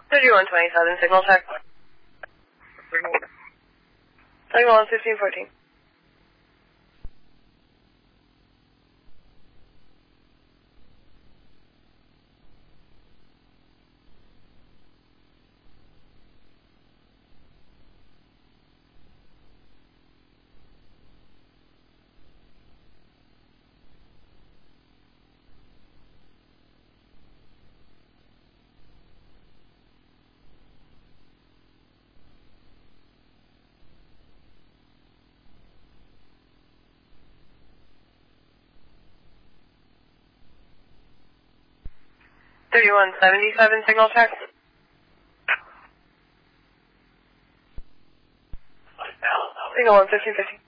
3127, signal check. Signal on 1514. $3177 signal check. Signal on 1515.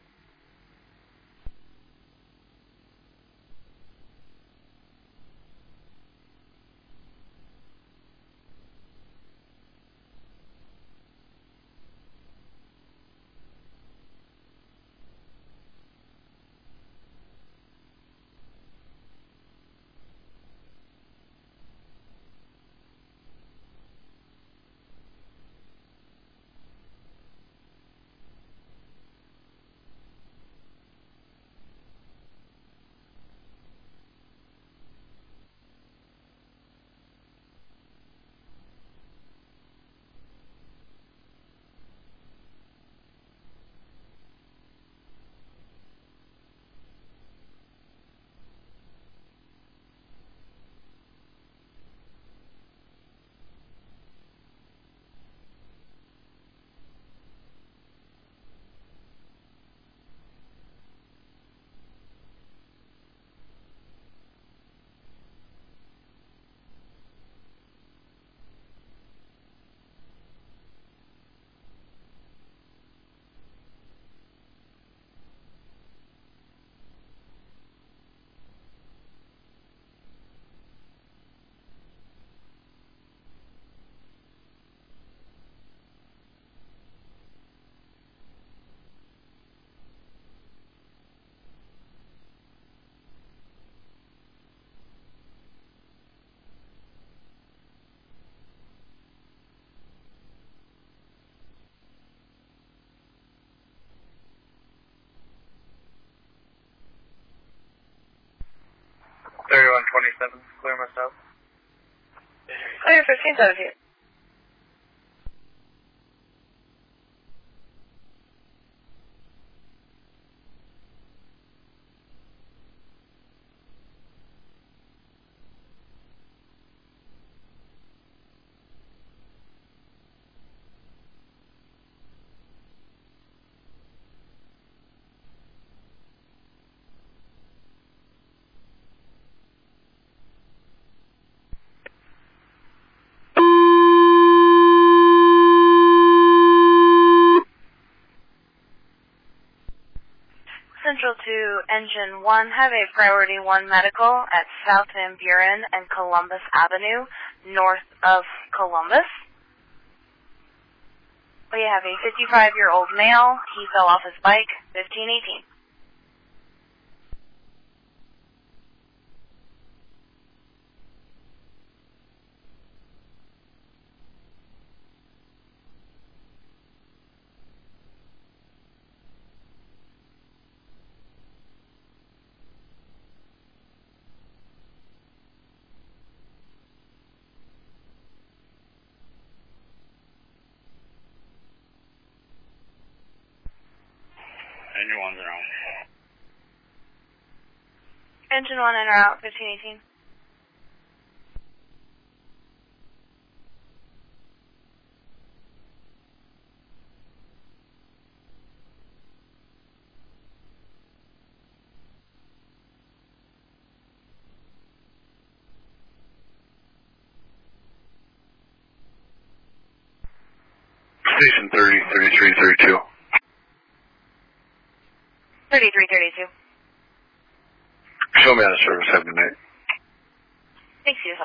Clear myself. Clear 1517. Central to Engine 1, have a Priority 1 medical at South Van Buren and Columbus Avenue, north of Columbus. We have a 55-year-old male. He fell off his bike, 1518. Engine 1's around. Engine 1 in or out, 1518. Station 30, 33, 32. 3332. Show me out of service. Have a good night. Thanks, yourself.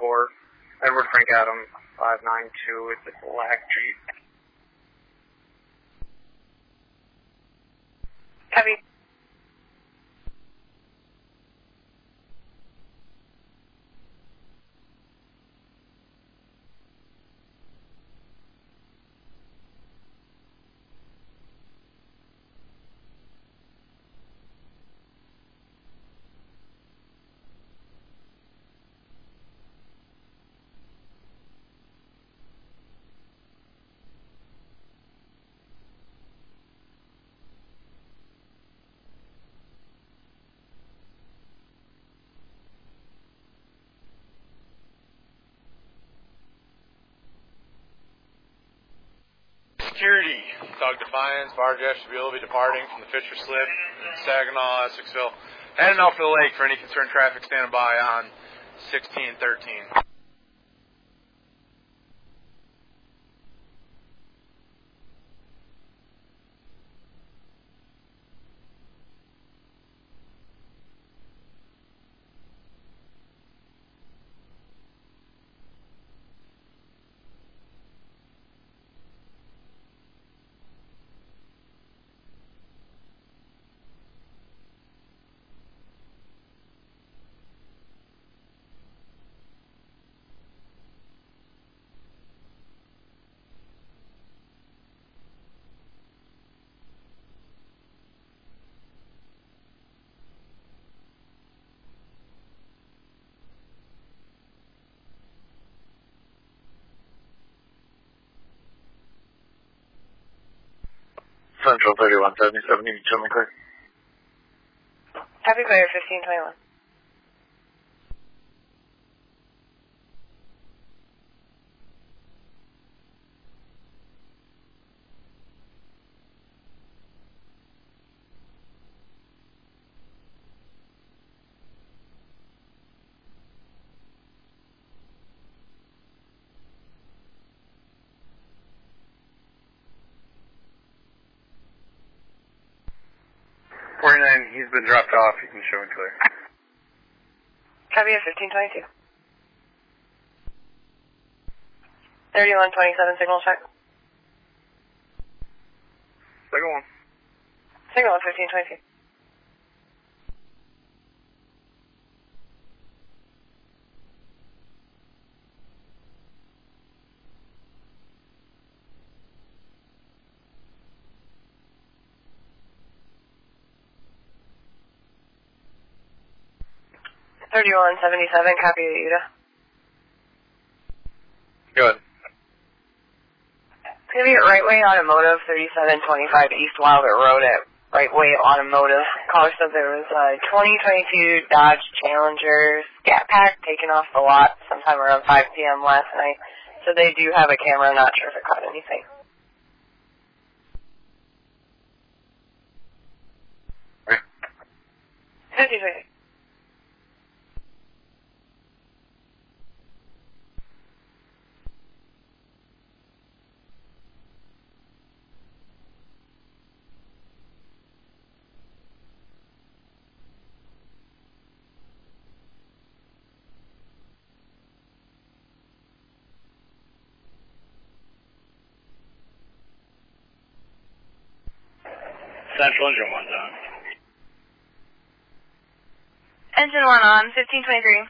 4, Edward Frank Adam, 592, it's a black Jeep. Copy. Security, Dog Defiance, Barjess should be departing from the Fisher Slip in Saginaw, Essexville. Heading out for the lake for any concerned traffic standing by on 1613. Central 3177, you can tell me clear. Happy Player 1521. He's been dropped off, you can show me clear. Copy at 1522. 3127 signal check. Second one. Signal at 1522. $31.77, copy to Utah. Good. It's going to be at Right Way Automotive, 3725 East Wilder Road at Right Way Automotive. Caller said there was a 2022 Dodge Challenger Scat Pack taken off the lot sometime around 5 p.m. last night. So they do have a camera, not sure if it caught anything. Okay. 50-50. Central engine 1's on. Engine 1 on, 1523.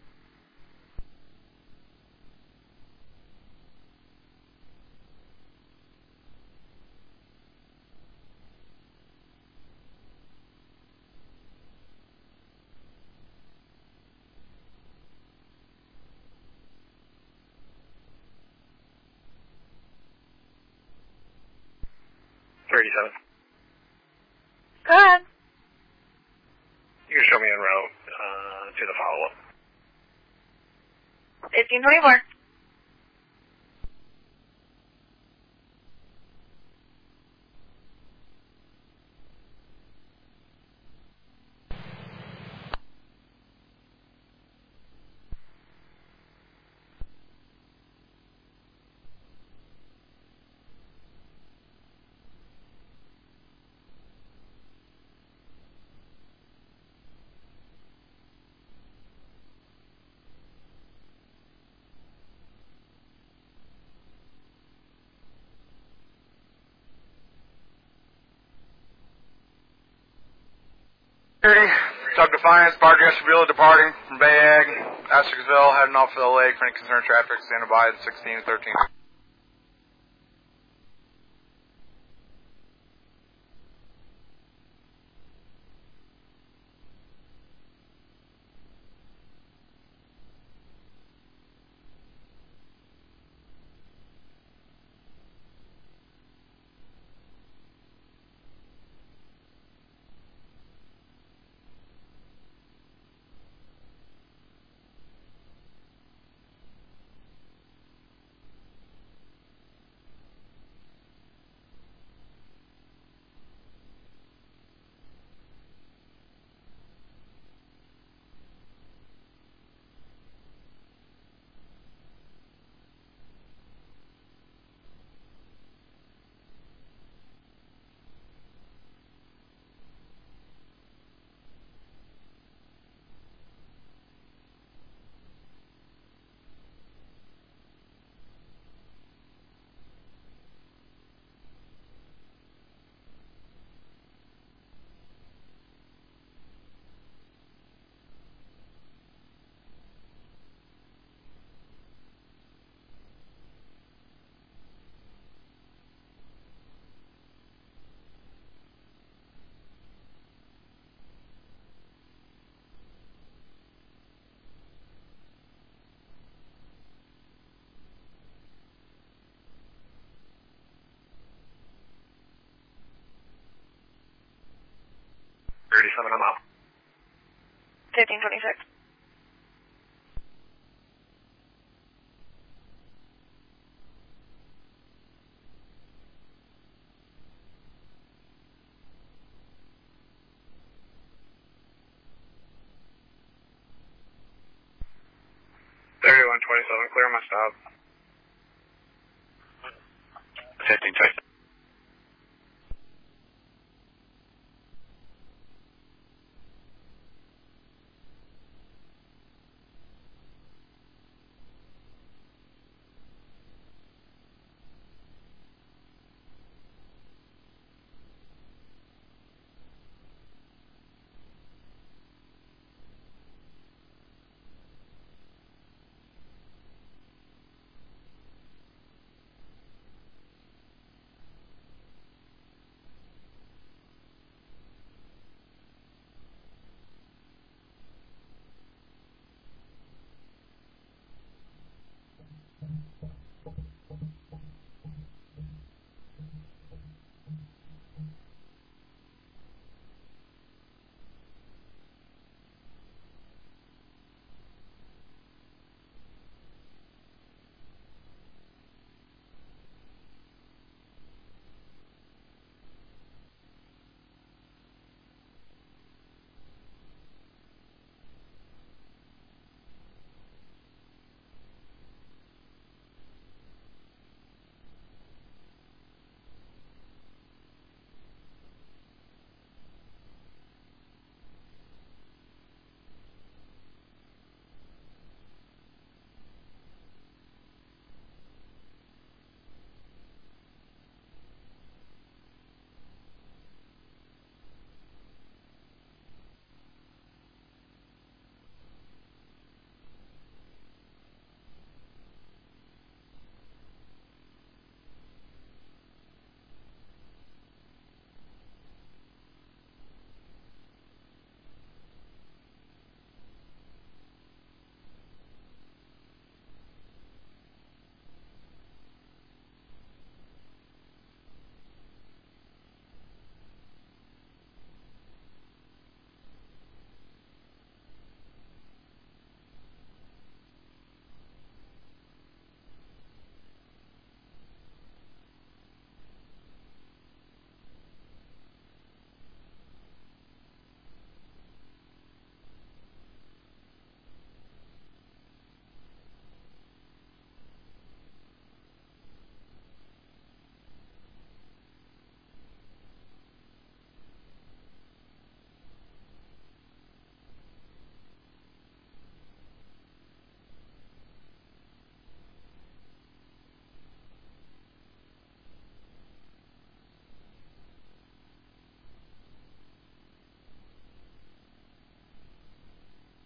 Go ahead. You can show me en route to the follow-up. 1524. Security, Tug Defiance, Barjess Shabila departing from Bay Ag, Essexville, heading off for the lake for any concerned traffic, standing by at 16 and 13. I'm out. 1526. Clear my stop. 1526.